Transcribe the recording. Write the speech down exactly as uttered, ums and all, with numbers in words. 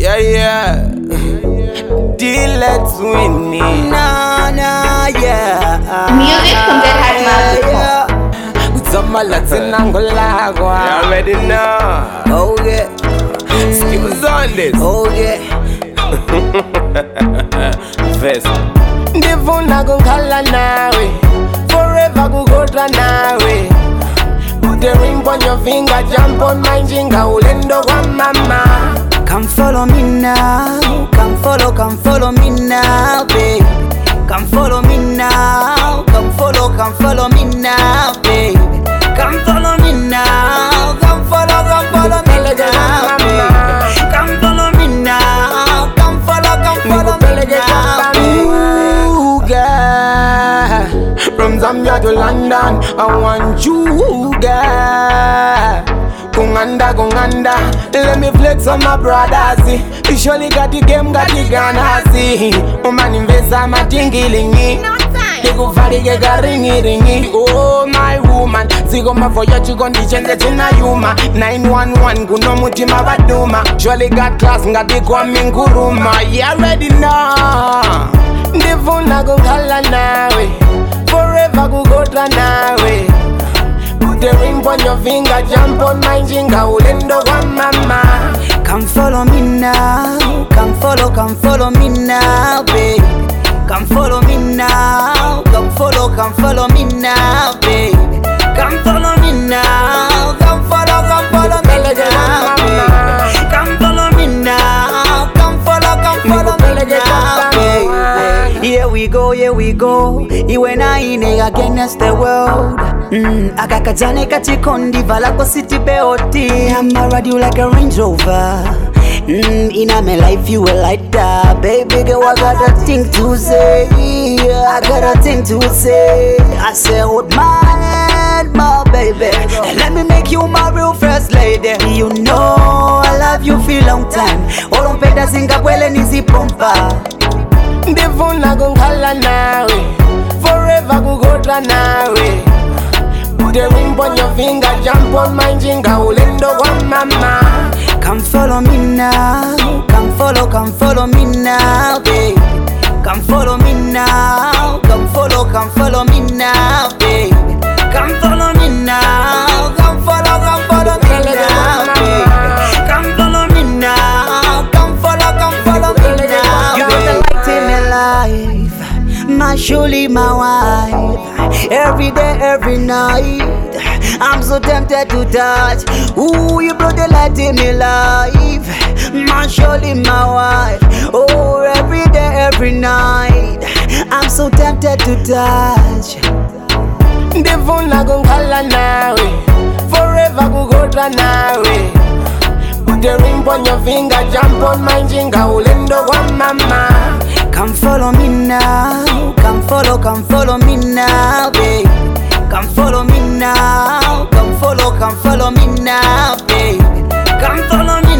Yeah, yeah. Deal, let's win it. Nah, nah, yeah. Music from the heart yeah. Some Latin Angola. You already know. Oh, yeah. Skills on this. Oh, yeah. First. Ndivuna kungala nawe. Forever kugodla nawe. Put the ring on your finger, jump on my jinga, ulendo kwa mama. Come follow me now. Come follow, come follow me now, baby. Come follow me now. Come follow, come follow me now, baby. Come follow me now. Come follow, come follow me now, baby. Come follow me now. Come follow, come follow me now, Ooh, girl. From Zambia to London, I want you, girl. Kunganda, kunganda, let me flex on my brothers. You surely got the game, got the gun, see. Woman investa matingilingi. Nikufarige ringi ringi. Oh my woman, sigo mafoya chikondichenge china yuma. nine one one kuno mutima baduma. Surely got class, ngati kwa minguruma. You already know. Ndivuna kungala nawe. Forever kugodla nawe. Put the ring on your finger, jump on my jinga, ulendo kwa mama. Come follow me now. Come follow, come follow me now, baby. Come follow me now. Come follow, come follow me now, baby. Come follow me now. Come follow, come follow me now, baby. Come follow me now. Come follow, come follow me now, baby. Here we go, here we go. Iwe na ine against the world. Mm, akakajane kachikondi vala kwa city beoti. I'ma ride you like a Range Rover. Mm, in my life you will like that. Baby girl, I got a thing to say. I got a thing to say. I say hold my hand, my baby, and let me make you my real first lady. You know I love you for a long time. Olompenda singapwele nizipompa. Ndivuna kungala nawe. Forever kugodla nawe. Put the ring on your finger, jump on my jinga, ulendo kwa mama. Come follow me now. Come follow, come follow me now, baby. Come follow me now. Come follow, come follow me now, baby. Come follow me now. Come follow, come follow me now, baby. Come follow me now. Come follow, come follow me now. You're the light in my life, my surely my wife. Every day, every night, I'm so tempted to touch. Ooh, you brought the light in my life, my surely my wife. Oh, every day, every night, I'm so tempted to touch. Ndivuna kungala nawe. Forever kugodla nawe. Put the ring on your finger, jump on my jinga, ulendo kwa mama. Come follow me now. Come follow, come follow me now, baby. Come follow me now. Come follow, come follow me now, baby. Come follow me